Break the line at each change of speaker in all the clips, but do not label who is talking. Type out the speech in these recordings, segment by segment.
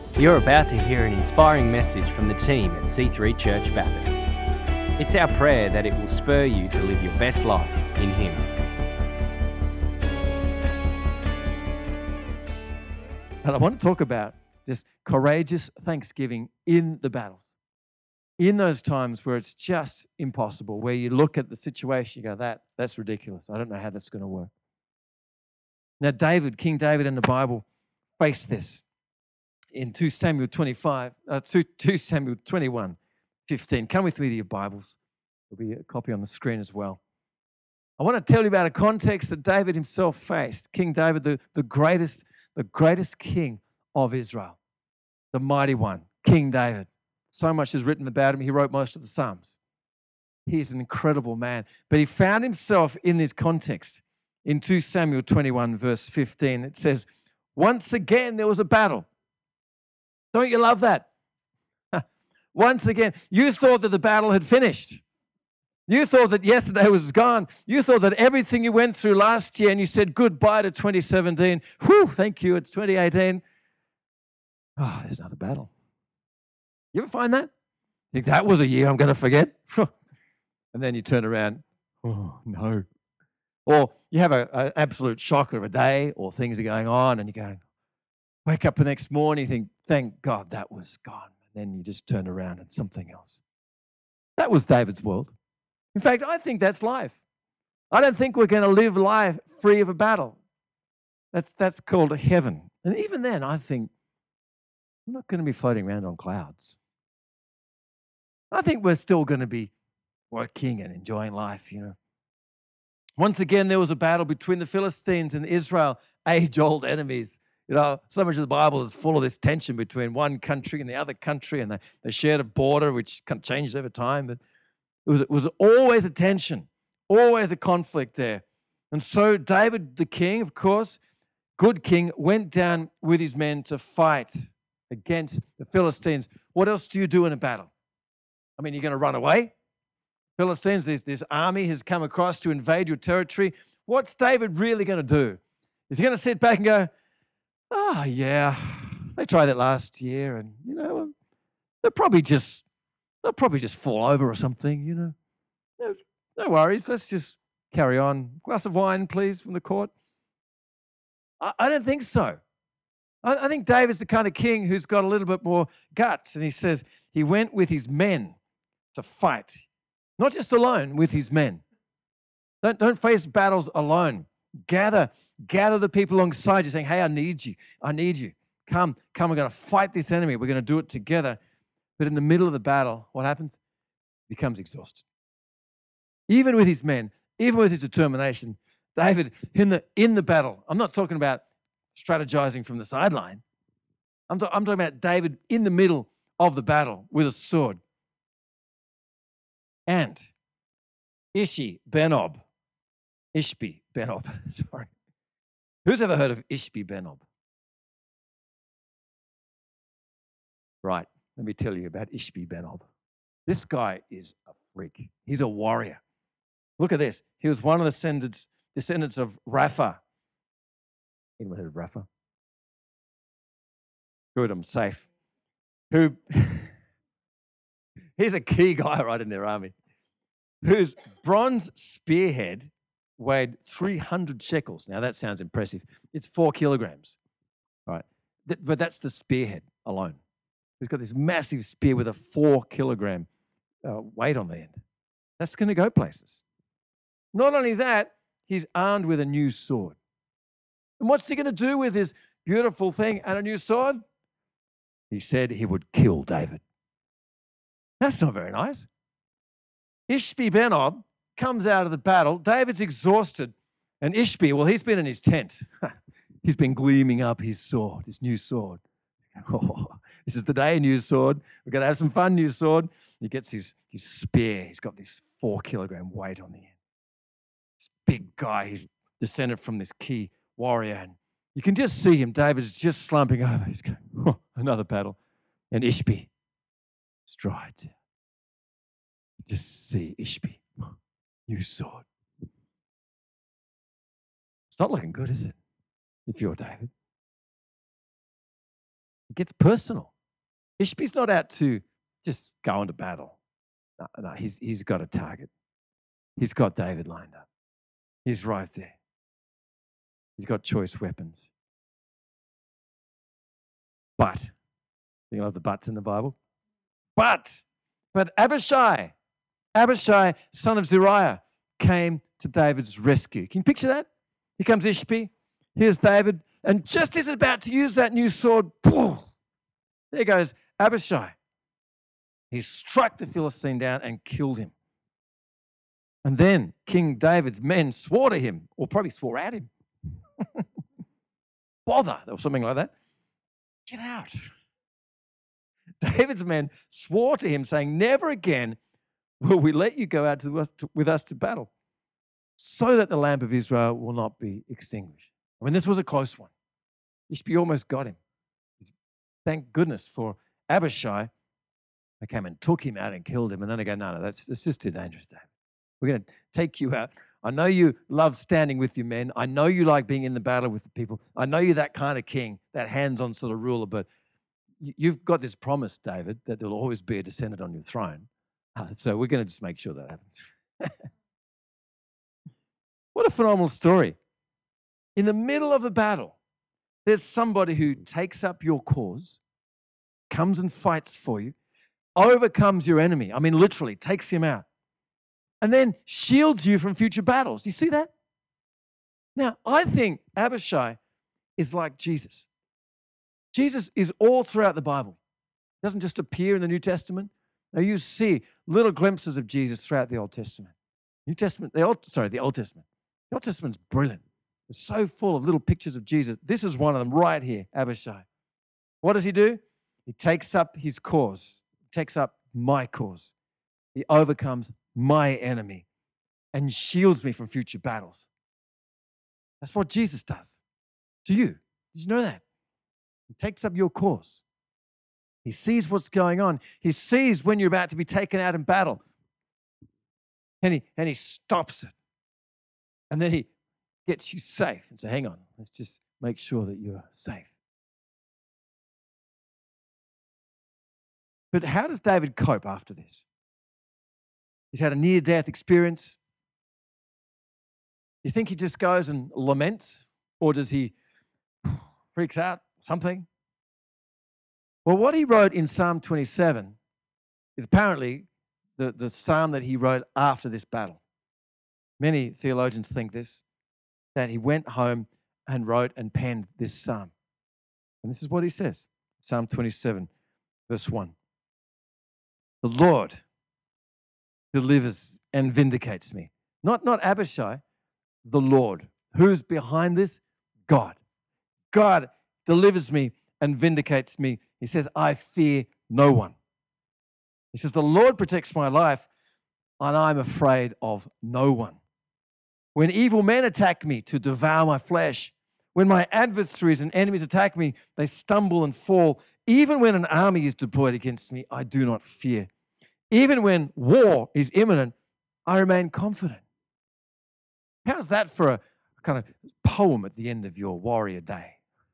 You're about to hear an inspiring message from the team at C3 Church Bathurst. It's our prayer that it will spur you to live your best life in Him.
And I want to talk about this courageous thanksgiving in the battles. In those times where it's just impossible, where you look at the situation, you go, that's ridiculous. I don't know how that's going to work. Now, King David in the Bible faced this in 2 Samuel 21, 15. Come with me to your Bibles. There'll be a copy on the screen as well. I want to tell you about a context that David himself faced. King David, the greatest king of Israel, the mighty one, King David. So much is written about him. He wrote most of the Psalms. He's an incredible man. But he found himself in this context. In 2 Samuel 21, verse 15, it says, once again there was a battle. Don't you love that? Once again, you thought that the battle had finished. You thought that yesterday was gone. You thought that everything you went through last year and you said goodbye to 2017. Whew, thank you, it's 2018. Oh, there's another battle. You ever find that? Think that was a year I'm going to forget? And then you turn around, oh, no. Or you have an absolute shocker of a day or things are going on and you're going, wake up the next morning, you think, thank God that was gone. And then you just turn around and something else. That was David's world. In fact, I think that's life. I don't think we're going to live life free of a battle. That's called heaven. And even then, I think I'm not going to be floating around on clouds. I think we're still going to be working and enjoying life, Once again, there was a battle between the Philistines and Israel, age-old enemies. So much of the Bible is full of this tension between one country and the other country, and they shared a border which kind of changed over time. But it was always a tension, always a conflict there. And so David, the king, of course, good king, went down with his men to fight against the Philistines. What else do you do in a battle? I mean, you're going to run away? Philistines, this army has come across to invade your territory. What's David really going to do? Is he going to sit back and go, oh, yeah, they tried that last year and, they'll probably just fall over or something, No worries, let's just carry on. Glass of wine, please, from the court. I don't think so. I think David's the kind of king who's got a little bit more guts. And he says he went with his men to fight. Not just alone, with his men. Don't face battles alone. Gather the people alongside you saying, hey, I need you. Come, we're going to fight this enemy. We're going to do it together. But in the middle of the battle, what happens? He becomes exhausted. Even with his men, even with his determination, David, in the battle, I'm not talking about strategizing from the sideline. I'm talking about David in the middle of the battle with a sword. And Ishbi Benob, sorry. Who's ever heard of Ishbi Benob? Right, let me tell you about Ishbi Benob. This guy is a freak. He's a warrior. Look at this. He was one of the descendants of Rapha. Anyone heard of Rapha? Good, I'm safe. He's a key guy right in their army, whose bronze spearhead weighed 300 shekels. Now, that sounds impressive. It's 4 kilograms, right? But that's the spearhead alone. He's got this massive spear with a 4-kilogram weight on the end. That's going to go places. Not only that, he's armed with a new sword. And what's he going to do with his beautiful thing and a new sword? He said he would kill David. That's not very nice. Ishbi Benob comes out of the battle. David's exhausted. And Ishbi, well, he's been in his tent. He's been gleaming up his sword, his new sword. Oh, this is the day, new sword. We're going to have some fun, new sword. He gets his spear. He's got this 4-kilogram weight on the end. This big guy, he's descended from this key warrior. And you can just see him. David's just slumping over. He's going, oh, another battle. And Ishbi strides. Just see Ishbi, new sword. It's not looking good, is it? If you're David. gets personal. Ishbi's not out to just go into battle. No, he's got a target. He's got David lined up. He's right there. He's got choice weapons. But, you know the buts in the Bible? But Abishai, son of Zeruiah, came to David's rescue. Can you picture that? Here comes Ishbi. Here's David. And just as he's about to use that new sword, boom, there goes Abishai. He struck the Philistine down and killed him. And then King David's men swore to him, or probably swore at him. Bother, or something like that. Get out. David's men swore to him, saying, never again will we let you go out with us to battle, so that the lamp of Israel will not be extinguished. I mean, this was a close one. Ishbi almost got him. Thank goodness for Abishai. They came and took him out and killed him. And then they go, no, that's just too dangerous, David. We're going to take you out. I know you love standing with your men. I know you like being in the battle with the people. I know you're that kind of king, that hands-on sort of ruler, but you've got this promise, David, that there'll always be a descendant on your throne. So we're going to just make sure that happens. What a phenomenal story. In the middle of the battle, there's somebody who takes up your cause, comes and fights for you, overcomes your enemy. I mean, literally takes him out, and then shields you from future battles. Do you see that? Now, I think Abishai is like Jesus. Jesus is all throughout the Bible. It doesn't just appear in the New Testament. Now, you see little glimpses of Jesus throughout the Old Testament. The Old Testament. The Old Testament's brilliant. It's so full of little pictures of Jesus. This is one of them right here, Abishai. What does he do? He takes up his cause, takes up my cause. He overcomes my enemy and shields me from future battles. That's what Jesus does to you. Did you know that? He takes up your cause. He sees what's going on. He sees when you're about to be taken out in battle. And he stops it. And then he gets you safe and say, hang on, let's just make sure that you're safe. But how does David cope after this? He's had a near-death experience. Do you think he just goes and laments? Or does he freaks out, something? Well, what he wrote in Psalm 27 is apparently the psalm that he wrote after this battle. Many theologians think this, that he went home and wrote and penned this psalm. And this is what he says, Psalm 27, verse 1. The Lord delivers and vindicates me. Not Abishai, the Lord. Who's behind this? God. God delivers me and vindicates me. He says, I fear no one. He says, the Lord protects my life and I'm afraid of no one. When evil men attack me to devour my flesh, when my adversaries and enemies attack me, they stumble and fall. Even when an army is deployed against me, I do not fear. Even when war is imminent, I remain confident. How's that for a kind of poem at the end of your warrior day?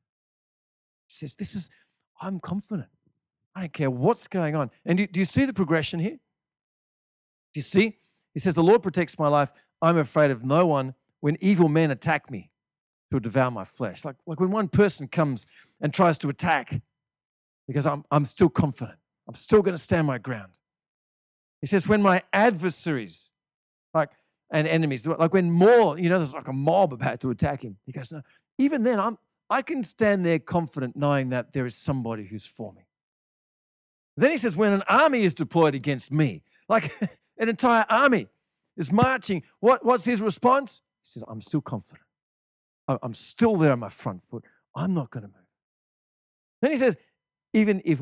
It says, I'm confident. I don't care what's going on. And do you see the progression here? Do you see? He says, the Lord protects my life. I'm afraid of no one when evil men attack me to devour my flesh. Like when one person comes and tries to attack, because I'm still confident. I'm still going to stand my ground. He says, when my adversaries, and enemies, like when more, there's like a mob about to attack him. He goes, no, even then I can stand there confident knowing that there is somebody who's for me. Then he says, when an army is deployed against me, like an entire army is marching, what's his response? He says, I'm still confident. I'm still there on my front foot. I'm not going to move. Then he says, even if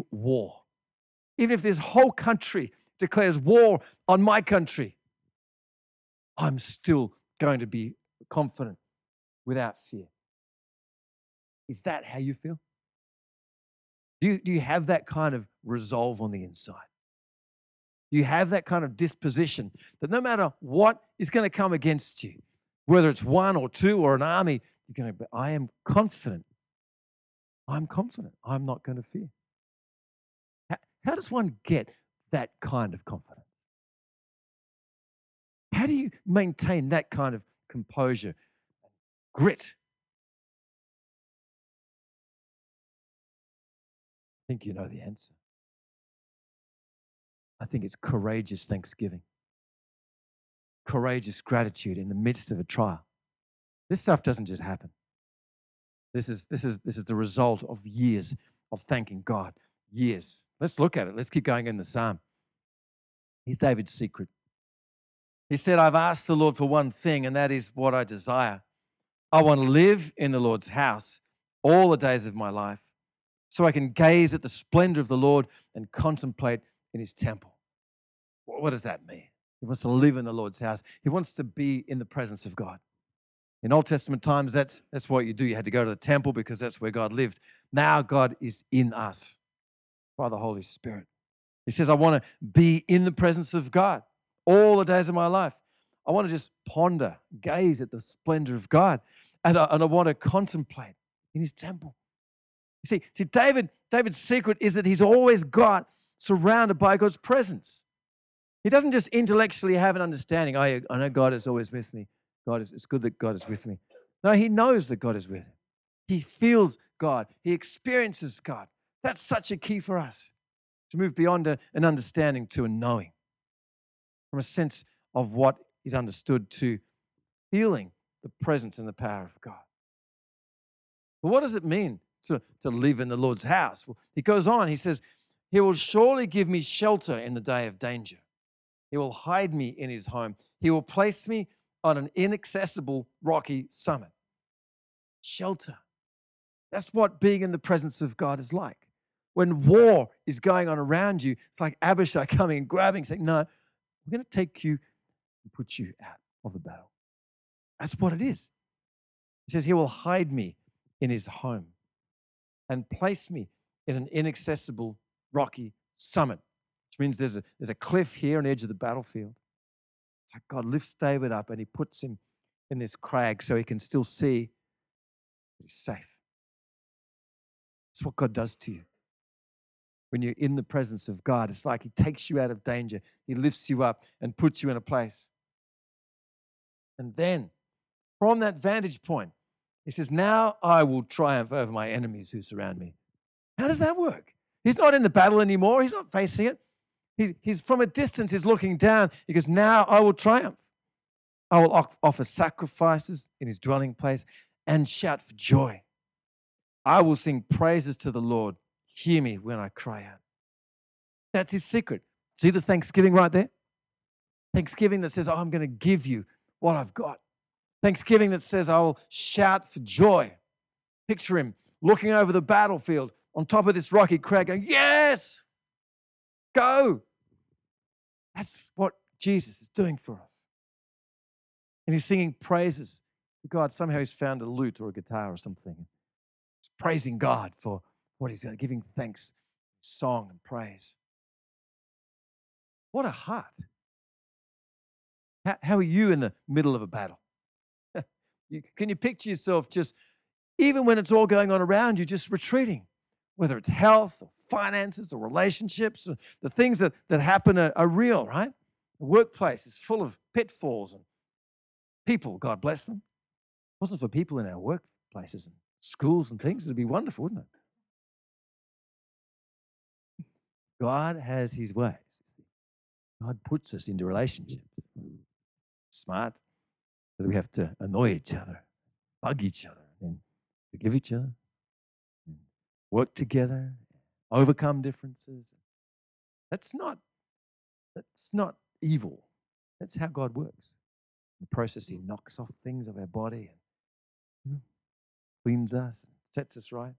this whole country declares war on my country, I'm still going to be confident without fear. Is that how you feel? Do you have that kind of resolve on the inside? Do you have that kind of disposition that no matter what is going to come against you, whether it's one or two or an army, you're going to be, I am confident. I'm confident. I'm not going to fear. How does one get that kind of confidence? How do you maintain that kind of composure, grit? I think you know the answer. I think it's courageous thanksgiving, courageous gratitude in the midst of a trial. This stuff doesn't just happen. This is the result of years of thanking God. Years. Let's look at it. Let's keep going in the psalm. Here's David's secret. He said, I've asked the Lord for one thing, and that is what I desire. I want to live in the Lord's house all the days of my life, so I can gaze at the splendor of the Lord and contemplate in his temple. What does that mean? He wants to live in the Lord's house. He wants to be in the presence of God. In Old Testament times, that's what you do. You had to go to the temple because that's where God lived. Now God is in us by the Holy Spirit. He says, I want to be in the presence of God all the days of my life. I want to just ponder, gaze at the splendor of God, and I want to contemplate in his temple. You see, David's secret is that he's always surrounded by God's presence. He doesn't just intellectually have an understanding. I know God is always with me. It's good that God is with me. No, he knows that God is with him. He feels God. He experiences God. That's such a key for us, to move beyond an understanding to a knowing, from a sense of what is understood to feeling the presence and the power of God. But what does it mean to live in the Lord's house? Well, he goes on, he says, he will surely give me shelter in the day of danger. He will hide me in his home. He will place me on an inaccessible rocky summit. Shelter. That's what being in the presence of God is like. When war is going on around you, it's like Abishai coming and grabbing, saying, no, we're going to take you and put you out of the battle. That's what it is. He says he will hide me in his home and place me in an inaccessible rocky summit, which means there's a cliff here on the edge of the battlefield. It's like God lifts David up and he puts him in this crag so he can still see that he's safe. That's what God does to you. When you're in the presence of God, it's like he takes you out of danger. He lifts you up and puts you in a place. And then from that vantage point, he says, now I will triumph over my enemies who surround me. How does that work? He's not in the battle anymore. He's not facing it. He's from a distance, he's looking down. He goes, now I will triumph. I will offer sacrifices in his dwelling place and shout for joy. I will sing praises to the Lord. Hear me when I cry out. That's his secret. See the thanksgiving right there? Thanksgiving that says, oh, I'm going to give you what I've got. Thanksgiving that says, I will shout for joy. Picture him looking over the battlefield on top of this rocky crag going, yes, go. That's what Jesus is doing for us. And he's singing praises to God. Somehow he's found a lute or a guitar or something. He's praising God for what he's giving thanks, song and praise. What a heart. How are you in the middle of a battle? Can you picture yourself just, even when it's all going on around you, just retreating? Whether it's health or finances or relationships, or the things that happen are real, right? The workplace is full of pitfalls and people, God bless them. If it wasn't for people in our workplaces and schools and things, it'd be wonderful, wouldn't it? God has his ways. God puts us into relationships. Smart. That we have to annoy each other, bug each other, and forgive each other, and work together, overcome differences. That's not evil. That's how God works. In the process, he knocks off things of our body and cleans us, and sets us right.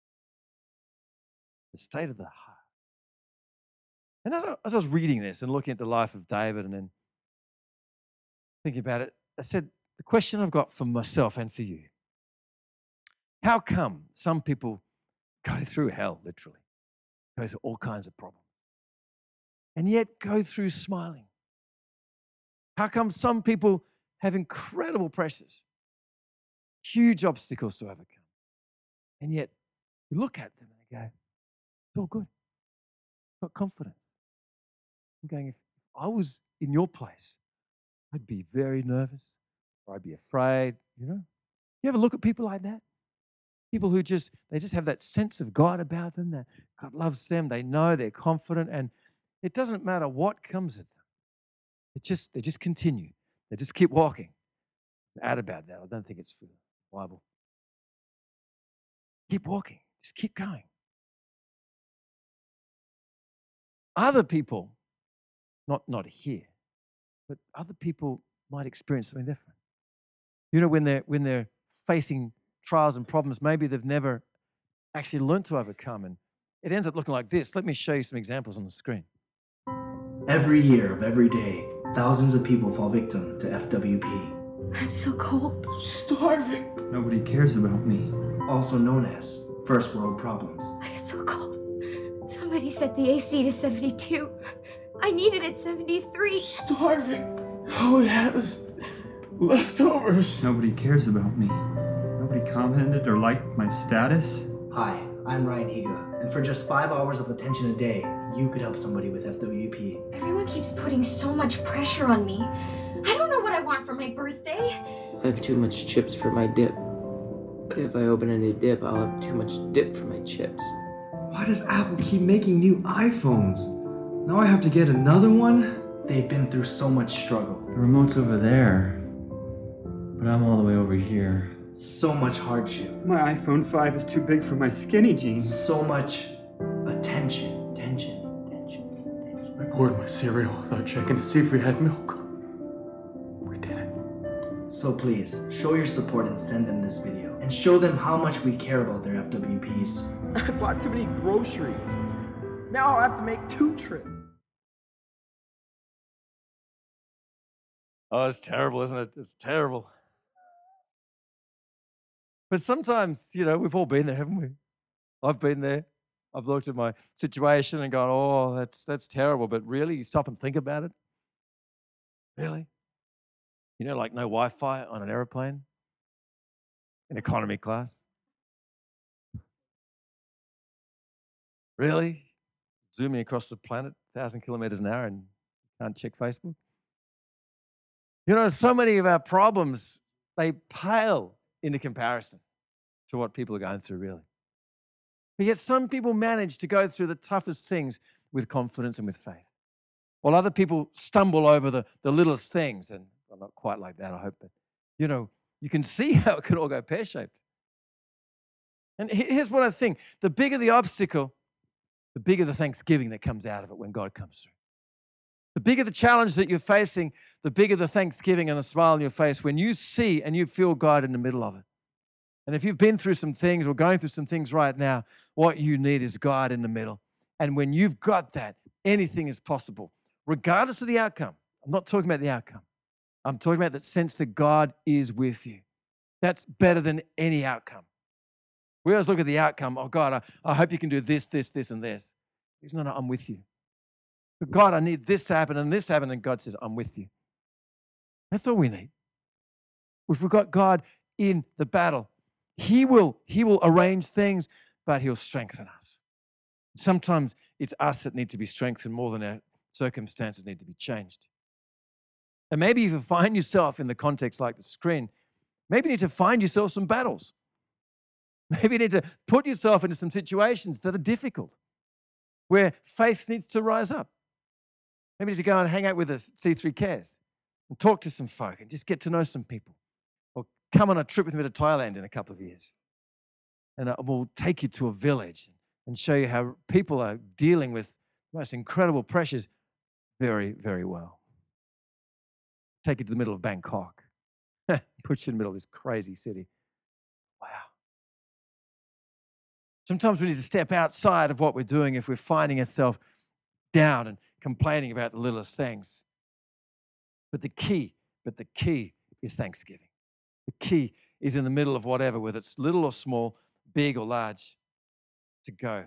The state of the heart. And as I was reading this and looking at the life of David and then thinking about it, I said, the question I've got for myself and for you, how come some people go through hell, literally, go through all kinds of problems, and yet go through smiling? How come some people have incredible pressures, huge obstacles to overcome, and yet you look at them and you go, it's all good. Got confidence. I'm going, if I was in your place, I'd be very nervous or I'd be afraid, you know? You ever look at people like that? People who they just have that sense of God about them, that God loves them, they know, they're confident, and it doesn't matter what comes at them. They just continue. They just keep walking. Add about that. I don't think it's for the Bible. Keep walking. Just keep going. Other people, not here, but other people might experience something different. You know, when they're facing trials and problems, maybe they've never actually learned to overcome, and it ends up looking like this. Let me show you some examples on the screen.
Every year of every day, thousands of people fall victim to FWP.
I'm so cold.
Starving. Nobody cares about me.
Also known as first world problems.
I'm so cold. Somebody set the AC to 72. I need it at 73.
Starving. All it has leftovers. Nobody cares about me. Nobody commented or liked my status.
Hi, I'm Ryan Higa, and for just 5 hours of attention a day, you could help somebody with FWP.
Everyone keeps putting so much pressure on me. I don't know what I want for my birthday.
I have too much chips for my dip. But if I open a new dip, I'll have too much dip for my chips.
Why does Apple keep making new iPhones? Now I have to get another one?
They've been through so much struggle.
The remote's over there, but I'm all the way over here.
So much hardship.
My iPhone 5 is too big for my skinny jeans.
So much attention.
I poured my cereal without checking to see if we had milk. We didn't.
So please, show your support and send them this video. And show them how much we care about their FWPs.
I bought too many groceries. Now I'll have to make 2 trips.
Oh, it's terrible, isn't it? It's terrible. But sometimes, you know, we've all been there, haven't we? I've been there. I've looked at my situation and gone, oh, that's terrible. But really, you stop and think about it? Really? You know, like no Wi-Fi on an airplane in economy class? Really? Zooming across the planet 1,000 kilometers an hour and can't check Facebook? You know, so many of our problems, they pale into comparison to what people are going through, really. But yet some people manage to go through the toughest things with confidence and with faith, while other people stumble over the littlest things. And I'm not quite like that, I hope, but, you know, you can see how it could all go pear-shaped. And here's what I think. The bigger the obstacle, the bigger the thanksgiving that comes out of it when God comes through. The bigger the challenge that you're facing, the bigger the thanksgiving and the smile on your face when you see and you feel God in the middle of it. And if you've been through some things or going through some things right now, what you need is God in the middle. And when you've got that, anything is possible, regardless of the outcome. I'm not talking about the outcome. I'm talking about that sense that God is with you. That's better than any outcome. We always look at the outcome. Oh, God, I hope you can do this, this, this, and this. He's no, I'm with you. But God, I need this to happen and this to happen. And God says, I'm with you. That's all we need. If we've got God in the battle, He will arrange things, but He'll strengthen us. Sometimes it's us that need to be strengthened more than our circumstances need to be changed. And maybe if you find yourself in the context like the screen, maybe you need to find yourself some battles. Maybe you need to put yourself into some situations that are difficult, where faith needs to rise up. Maybe you need to go and hang out with us at C3 Cares and talk to some folk and just get to know some people. Or come on a trip with me to Thailand in a couple of years. And we'll take you to a village and show you how people are dealing with the most incredible pressures very, very well. Take you to the middle of Bangkok. Put you in the middle of this crazy city. Wow. Sometimes we need to step outside of what we're doing if we're finding ourselves down and complaining about the littlest things. But the key is thanksgiving. The key is in the middle of whatever, whether it's little or small, big or large, to go.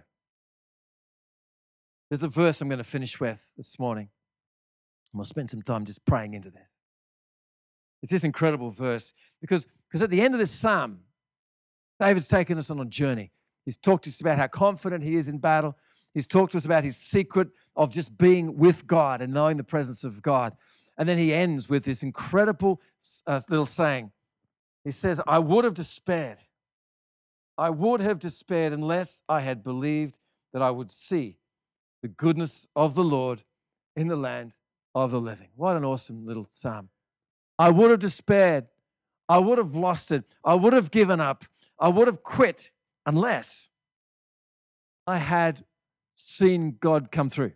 There's a verse I'm going to finish with this morning. And we'll spend some time just praying into this. It's this incredible verse because at the end of this psalm, David's taken us on a journey. He's talked to us about how confident he is in battle. He's talked to us about his secret of just being with God and knowing the presence of God. And then he ends with this incredible little saying. He says, I would have despaired. I would have despaired unless I had believed that I would see the goodness of the Lord in the land of the living. What an awesome little psalm. I would have despaired. I would have lost it. I would have given up. I would have quit unless I had seen God come through.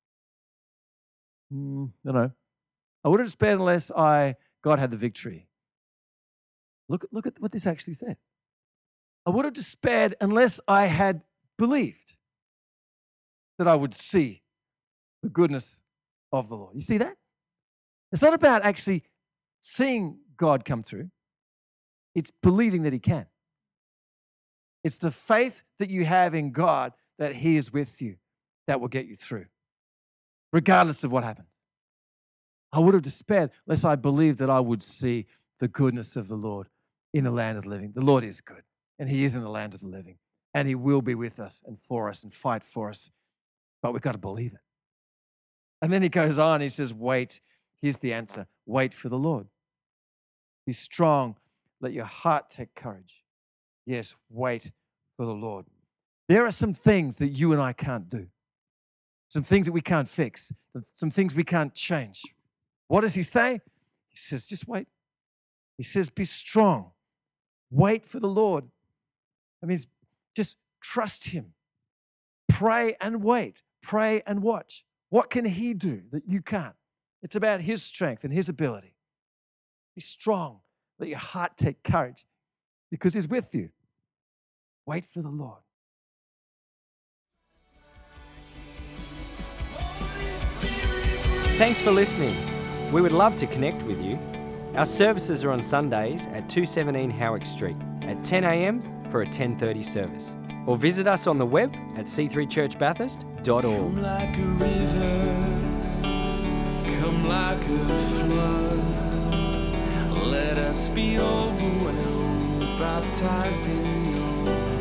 No. I would have despaired unless God had the victory. Look at what this actually said. I would have despaired unless I had believed that I would see the goodness of the Lord. You see that? It's not about actually seeing God come through. It's believing that he can. It's the faith that you have in God that he is with you that will get you through, regardless of what happens. I would have despaired unless I believed that I would see the goodness of the Lord in the land of the living. The Lord is good, and he is in the land of the living, and he will be with us and for us and fight for us, but we've got to believe it. And then he goes on, he says, wait. Here's the answer. Wait for the Lord. Be strong. Let your heart take courage. Yes, wait for the Lord. There are some things that you and I can't do. Some things that we can't fix. Some things we can't change. What does he say? He says, just wait. He says, be strong. Wait for the Lord. That means just trust him. Pray and wait. Pray and watch. What can he do that you can't? It's about his strength and his ability. Be strong. Let your heart take courage because he's with you. Wait for the Lord.
Thanks for listening. We would love to connect with you. Our services are on Sundays at 217 Howick Street at 10 a.m. for a 10:30 service. Or visit us on the web at c3churchbathurst.org.
Come like a river, come like a flood. Let us be overwhelmed, baptized in your